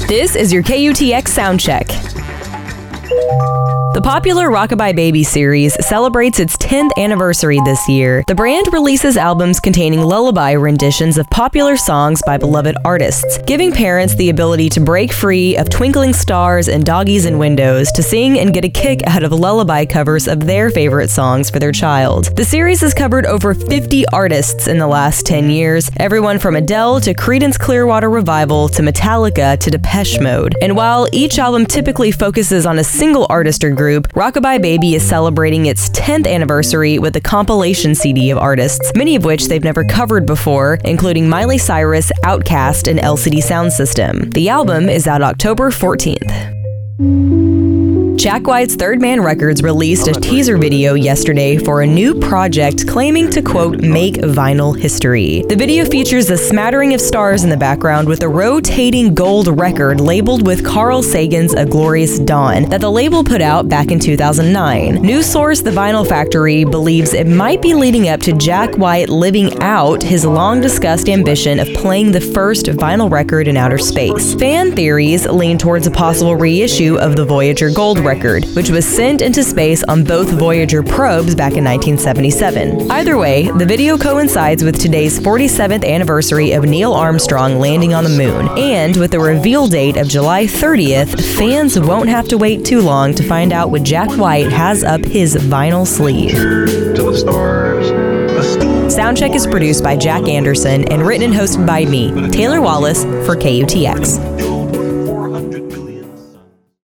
This is your KUTX Soundcheck. The popular Rockabye Baby series celebrates its 10th anniversary this year. The brand releases albums containing lullaby renditions of popular songs by beloved artists, giving parents the ability to break free of Twinkling Stars and Doggies and Windows to sing and get a kick out of lullaby covers of their favorite songs for their child. The series has covered over 50 artists in the last 10 years, everyone from Adele to Creedence Clearwater Revival to Metallica to Depeche Mode. And while each album typically focuses on a single artist or group, Rockabye Baby is celebrating its 10th anniversary with a compilation CD of artists, many of which they've never covered before, including Miley Cyrus, Outkast, and LCD Soundsystem. The album is out October 14th. Jack White's Third Man Records released a teaser video yesterday for a new project claiming to, quote, make vinyl history. The video features a smattering of stars in the background with a rotating gold record labeled with Carl Sagan's A Glorious Dawn that the label put out back in 2009. News source The Vinyl Factory believes it might be leading up to Jack White living out his long-discussed ambition of playing the first vinyl record in outer space. Fan theories lean towards a possible reissue of the Voyager Gold record, which was sent into space on both Voyager probes back in 1977. Either way, the video coincides with today's 47th anniversary of Neil Armstrong landing on the moon, and with the reveal date of July 30th, fans won't have to wait too long to find out what Jack White has up his vinyl sleeve. Soundcheck is produced by Jack Anderson and written and hosted by me, Taylor Wallace, for KUTX.